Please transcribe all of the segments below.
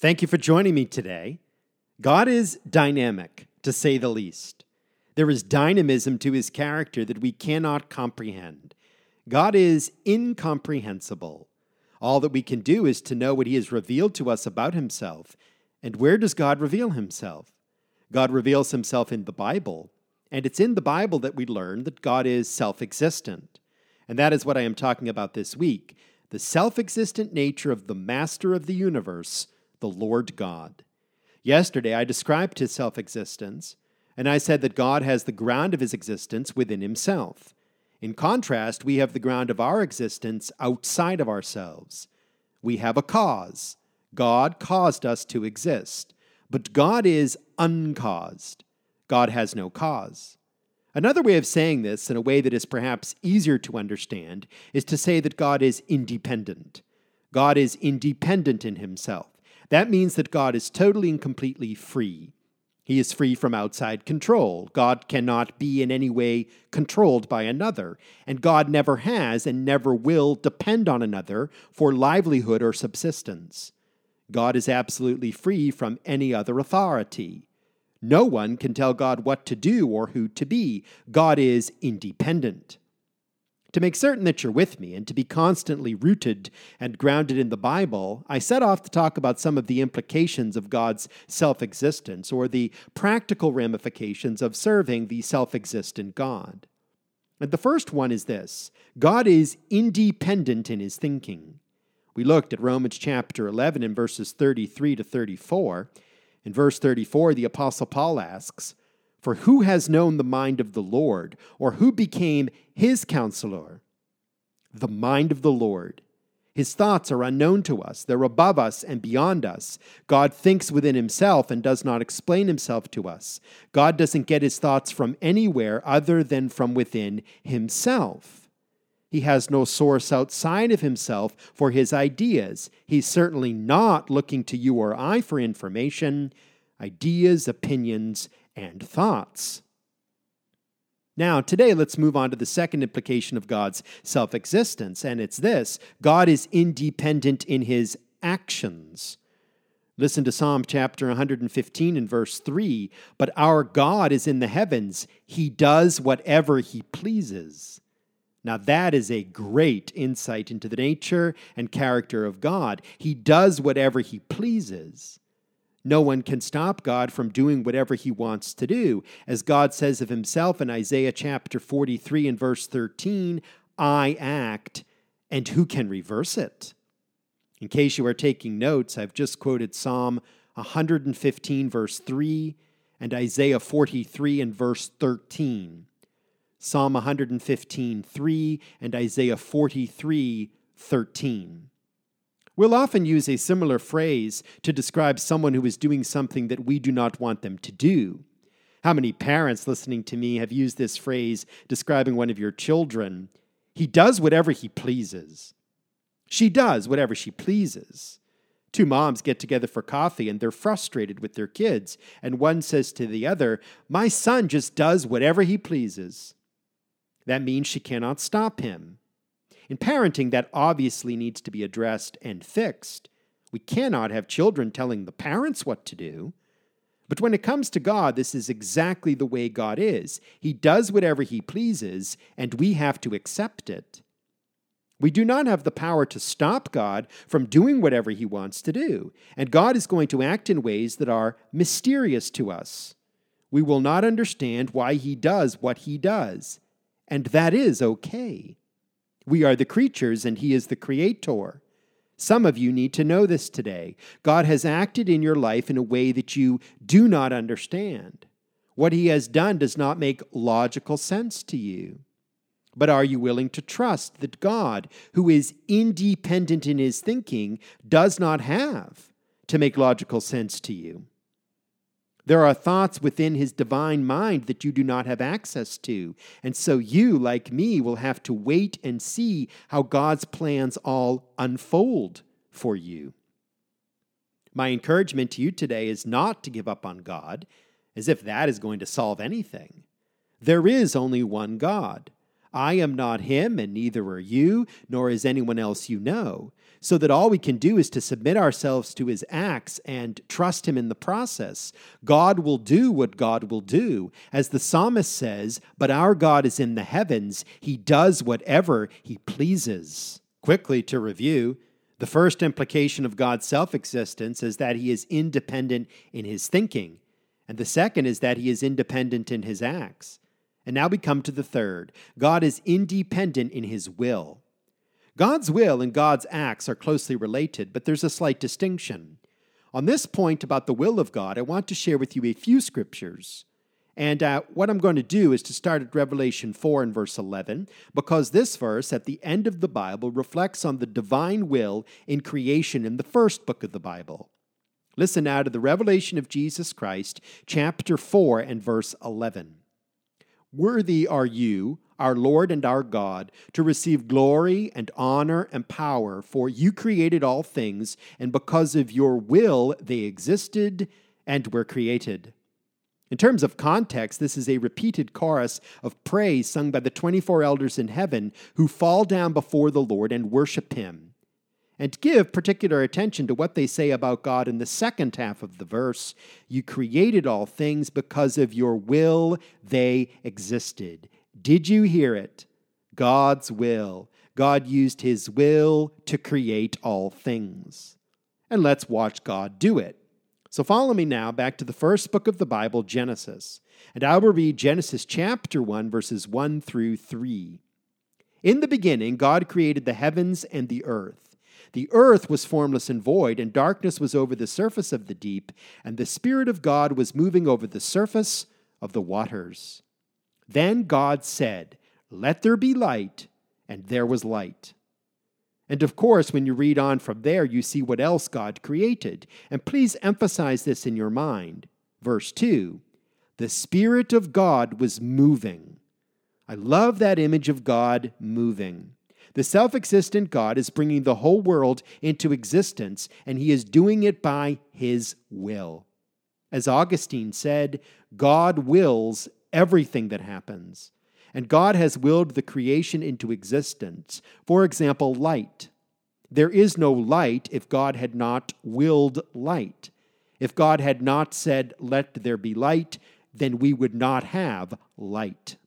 Thank you for joining me today. God is dynamic, to say the least. There is dynamism to his character that we cannot comprehend. God is incomprehensible. All that we can do is to know what he has revealed to us about himself. And where does God reveal himself? God reveals himself in the Bible, and it's in the Bible that we learn that God is self-existent. And that is what I am talking about this week, the self-existent nature of the master of the universe, the Lord God. Yesterday, I described his self-existence, and I said that God has the ground of his existence within himself. In contrast, we have the ground of our existence outside of ourselves. We have a cause. God caused us to exist, but God is uncaused. God has no cause. Another way of saying this, in a way that is perhaps easier to understand, is to say that God is independent. God is independent in himself. That means that God is totally and completely free. He is free from outside control. God cannot be in any way controlled by another, and God never has and never will depend on another for livelihood or subsistence. God is absolutely free from any other authority. No one can tell God what to do or who to be. God is independent. To make certain that you're with me and to be constantly rooted and grounded in the Bible, I set off to talk about some of the implications of God's self-existence or the practical ramifications of serving the self-existent God. And the first one is this: God is independent in his thinking. We looked at Romans chapter 11 in verses 33 to 34. In verse 34, the Apostle Paul asks, "For who has known the mind of the Lord, or who became his counselor?" The mind of the Lord. His thoughts are unknown to us. They're above us and beyond us. God thinks within himself and does not explain himself to us. God doesn't get his thoughts from anywhere other than from within himself. He has no source outside of himself for his ideas. He's certainly not looking to you or I for information, ideas, opinions, and thoughts. Now, today, let's move on to the second implication of God's self-existence, and it's this: God is independent in his actions. Listen to Psalm chapter 115 and verse 3. "But our God is in the heavens. He does whatever he pleases." Now, that is a great insight into the nature and character of God. He does whatever he pleases. No one can stop God from doing whatever he wants to do. As God says of himself in Isaiah chapter 43 and verse 13, "I act, and who can reverse it?" In case you are taking notes, I've just quoted Psalm 115 verse 3 and Isaiah 43 and verse 13. Psalm 115:3 and Isaiah 43:13. We'll often use a similar phrase to describe someone who is doing something that we do not want them to do. How many parents listening to me have used this phrase describing one of your children? He does whatever he pleases. She does whatever she pleases. Two moms get together for coffee and they're frustrated with their kids, and one says to the other, "My son just does whatever he pleases." That means she cannot stop him. In parenting, that obviously needs to be addressed and fixed. We cannot have children telling the parents what to do. But when it comes to God, this is exactly the way God is. He does whatever he pleases, and we have to accept it. We do not have the power to stop God from doing whatever he wants to do, and God is going to act in ways that are mysterious to us. We will not understand why he does what he does, and that is okay. We are the creatures, and he is the creator. Some of you need to know this today. God has acted in your life in a way that you do not understand. What he has done does not make logical sense to you. But are you willing to trust that God, who is independent in his thinking, does not have to make logical sense to you? There are thoughts within his divine mind that you do not have access to, and so you, like me, will have to wait and see how God's plans all unfold for you. My encouragement to you today is not to give up on God, as if that is going to solve anything. There is only one God. I am not him, and neither are you, nor is anyone else you know. So that all we can do is to submit ourselves to his acts and trust him in the process. God will do what God will do. As the psalmist says, but our God is in the heavens. He does whatever he pleases. Quickly to review, the first implication of God's self-existence is that he is independent in his thinking. And the second is that he is independent in his acts. And now we come to the third. God is independent in his will. God's will and God's acts are closely related, but there's a slight distinction. On this point about the will of God, I want to share with you a few scriptures. And what I'm going to do is to start at Revelation 4 and verse 11, because this verse at the end of the Bible reflects on the divine will in creation in the first book of the Bible. Listen now to the revelation of Jesus Christ, chapter 4 and verse 11. Worthy are you, our Lord and our God, to receive glory and honor and power, for you created all things, and because of your will they existed and were created. In terms of context, this is a repeated chorus of praise sung by the 24 elders in heaven who fall down before the Lord and worship him. And give particular attention to what they say about God in the second half of the verse. You created all things, because of your will they existed. Did you hear it? God's will. God used his will to create all things. And let's watch God do it. So follow me now back to the first book of the Bible, Genesis. And I will read Genesis chapter 1, verses 1 through 3. In the beginning, God created the heavens and the earth. The earth was formless and void, and darkness was over the surface of the deep, and the Spirit of God was moving over the surface of the waters. Then God said, "Let there be light," and there was light. And of course, when you read on from there, you see what else God created. And please emphasize this in your mind. Verse 2, the Spirit of God was moving. I love that image of God moving. The self-existent God is bringing the whole world into existence, and he is doing it by his will. As Augustine said, God wills everything that happens. And God has willed the creation into existence. For example, light. There is no light if God had not willed light. If God had not said, "Let there be light," then we would not have light.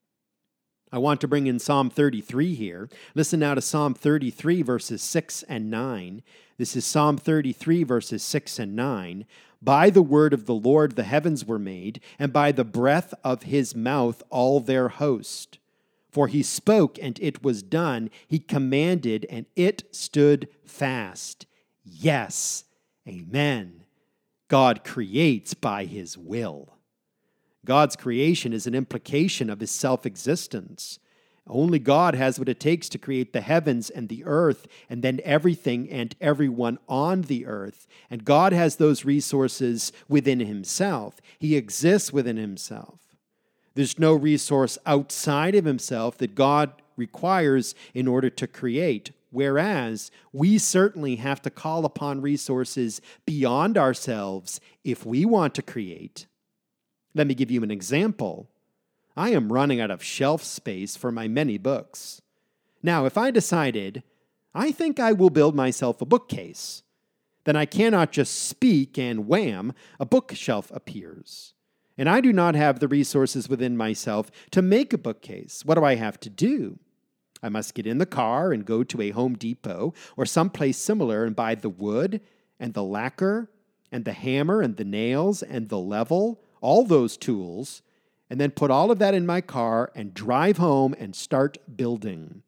I want to bring in Psalm 33 here. Listen now to Psalm 33, verses 6 and 9. This is Psalm 33, verses 6 and 9. By the word of the Lord the heavens were made, and by the breath of his mouth all their host. For he spoke, and it was done. He commanded, and it stood fast. Yes, amen. God creates by his will. God's creation is an implication of his self-existence. Only God has what it takes to create the heavens and the earth, and then everything and everyone on the earth. And God has those resources within himself. He exists within himself. There's no resource outside of himself that God requires in order to create, whereas we certainly have to call upon resources beyond ourselves if we want to create. Let me give you an example. I am running out of shelf space for my many books. Now, if I decided, I think I will build myself a bookcase, then I cannot just speak and wham, a bookshelf appears. And I do not have the resources within myself to make a bookcase. What do I have to do? I must get in the car and go to a Home Depot or someplace similar and buy the wood and the lacquer and the hammer and the nails and the level, all those tools, and then put all of that in my car and drive home and start building.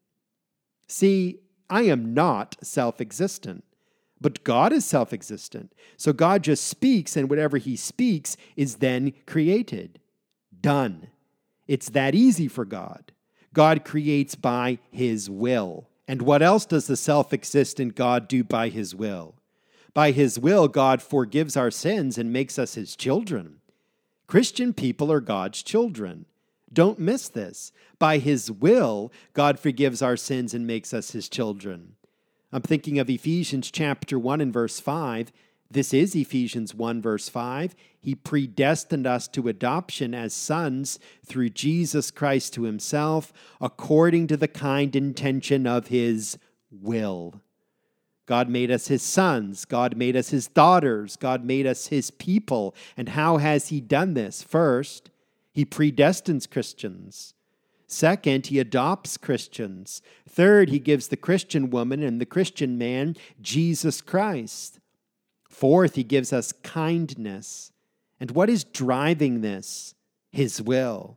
See, I am not self-existent, but God is self-existent. So God just speaks, and whatever he speaks is then created. Done. It's that easy for God. God creates by his will. And what else does the self-existent God do by his will? By his will, God forgives our sins and makes us his children. Christian people are God's children. Don't miss this. By his will, God forgives our sins and makes us his children. I'm thinking of Ephesians chapter 1 and verse 5. This is Ephesians 1, verse 5. He predestined us to adoption as sons through Jesus Christ to himself, according to the kind intention of his will. God made us his sons. God made us his daughters. God made us his people. And how has he done this? First, he predestines Christians. Second, he adopts Christians. Third, he gives the Christian woman and the Christian man Jesus Christ. Fourth, he gives us kindness. And what is driving this? His will.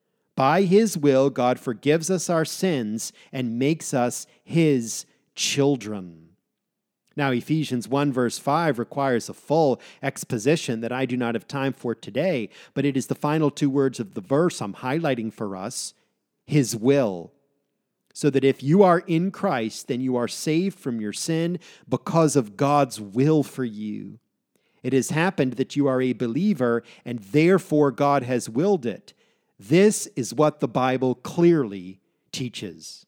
By his will, God forgives us our sins and makes us his children. Now, Ephesians 1 verse 5 requires a full exposition that I do not have time for today, but it is the final two words of the verse I'm highlighting for us, his will. So that if you are in Christ, then you are saved from your sin because of God's will for you. It has happened that you are a believer, and therefore God has willed it. This is what the Bible clearly teaches.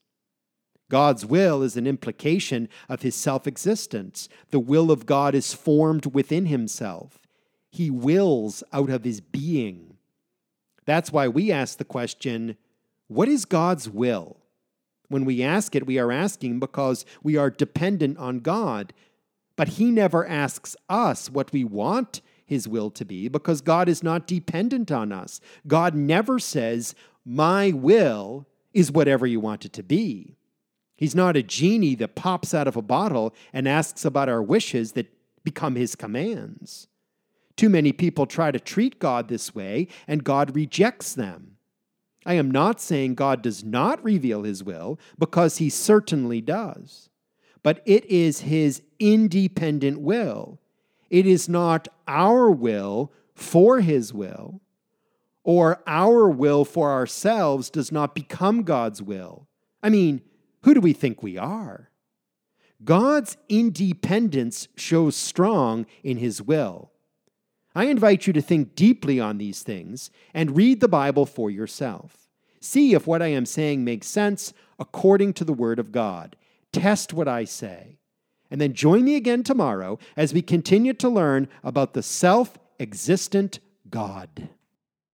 God's will is an implication of his self-existence. The will of God is formed within himself. He wills out of his being. That's why we ask the question, what is God's will? When we ask it, we are asking because we are dependent on God. But he never asks us what we want his will to be because God is not dependent on us. God never says, my will is whatever you want it to be. He's not a genie that pops out of a bottle and asks about our wishes that become his commands. Too many people try to treat God this way, and God rejects them. I am not saying God does not reveal his will, because he certainly does. But it is his independent will. It is not our will for his will, or our will for ourselves does not become God's will. I mean, who do we think we are? God's independence shows strong in his will. I invite you to think deeply on these things and read the Bible for yourself. See if what I am saying makes sense according to the Word of God. Test what I say. And then join me again tomorrow as we continue to learn about the self-existent God.